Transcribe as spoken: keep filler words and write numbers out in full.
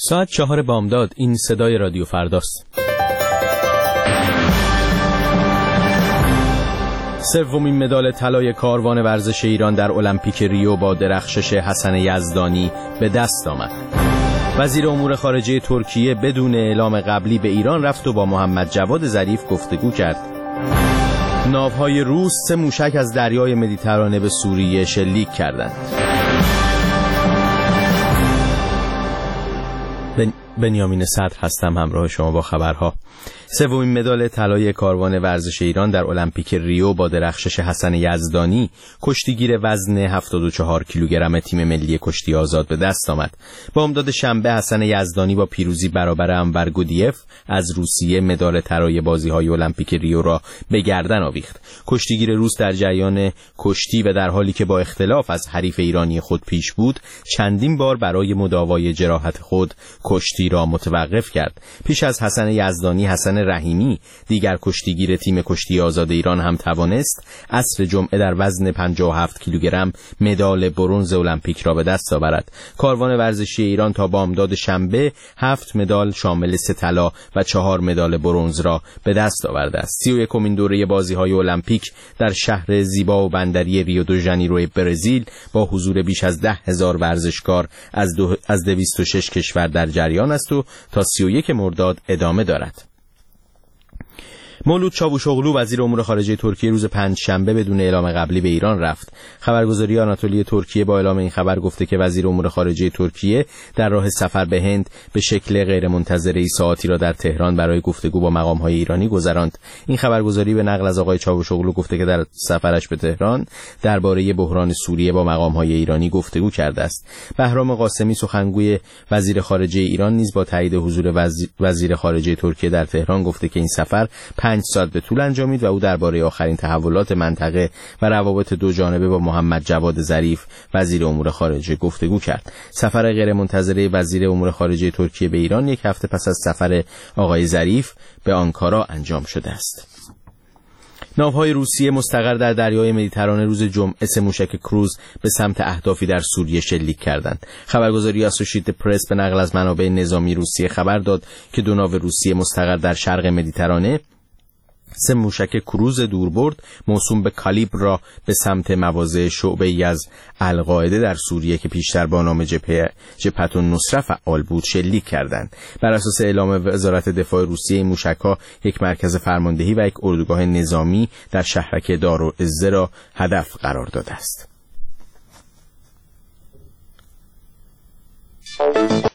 ساعت چهار بامداد. این صدای رادیو فرداست. سومین مدال طلای کاروان ورزش ایران در المپیک ریو با درخشش حسن یزدانی به دست آمد. وزیر امور خارجه ترکیه بدون اعلام قبلی به ایران رفت و با محمد جواد ظریف گفتگو کرد. ناوهای روس سه موشک از دریای مدیترانه به سوریه شلیک کردند. بن... بنیامین صدر هستم، همراه شما با خبرها. سومین مدال طلای کاروان ورزش ایران در المپیک ریو با درخشش حسن یزدانی، کشتیگیر وزن هفتاد و چهار کیلوگرم تیم ملی کشتی آزاد به دست آمد. بامداد شنبه حسن یزدانی با پیروزی برابر انور گودیف از روسیه مدال طلای بازی‌های المپیک ریو را به گردن آویخت. کشتیگیر روس در جریان کشتی و در حالی که با اختلاف از حریف ایرانی خود پیش بود، چندین بار برای مداوای جراحت خود کشتی را متوقف کرد. پیش از حسن یزدانی، حسن رحیمی دیگر کشتیگیر تیم کشتی آزاد ایران هم توانست عصر جمعه در وزن پنجاه و هفت کیلوگرم مدال برنز المپیک را به دست آورد. کاروان ورزشی ایران تا بامداد شنبه هفت مدال شامل سه طلا و چهار مدال برنز را به دست آورده است. سی و یکمین دوره بازی‌های المپیک در شهر زیبا و بندری ریو دو ژانیرو برزیل با حضور بیش از ده هزار ورزشکار از دو از دویست و شش کشور در جریان است و تا سی و یک مرداد ادامه دارد. مولود چاوشوغلو وزیر امور خارجه ترکیه روز پنج شنبه بدون اعلام قبلی به ایران رفت. خبرگزاری آناتولی ترکیه با اعلام این خبر گفته که وزیر امور خارجه ترکیه در راه سفر به هند به شکل غیرمنتظره ساعتی را در تهران برای گفتگو با مقام‌های ایرانی گذراند. این خبرگزاری به نقل از آقای چاوشوغلو گفته که در سفرش به تهران درباره بحران سوریه با مقام‌های ایرانی گفتگو کرده است. بهرام قاسمی سخنگوی وزیر خارجه ایران نیز با تایید حضور وزیر خارجه ترکیه در تهران گفته که این سفر پنج ساعت به طول انجامید و او درباره آخرین تحولات منطقه و روابط دو جانبه با محمد جواد ظریف وزیر امور خارجه گفتگو کرد. سفر غیرمنتظره وزیر امور خارجه ترکیه به ایران یک هفته پس از سفر آقای ظریف به آنکارا انجام شده است. ناوهای روسیه مستقر در دریای مدیترانه روز جمعه سه موشک کروز به سمت اهدافی در سوریه شلیک کردند. خبرگزاری اسوشییتد پرس به نقل از منابع نظامی روسیه خبر داد که دو ناو روسیه مستقر در شرق مدیترانه سه موشک کروز دوربرد موسوم به کالیبر را به سمت مواضع شعبه‌ای از القاعده در سوریه که پیشتر با نام جبهه جبهه النصره فعال بود شلیک کردند. بر اساس اعلام وزارت دفاع روسیه این موشک‌ها یک مرکز فرماندهی و یک اردوگاه نظامی در شهرک دارالعزه را هدف قرار داده است.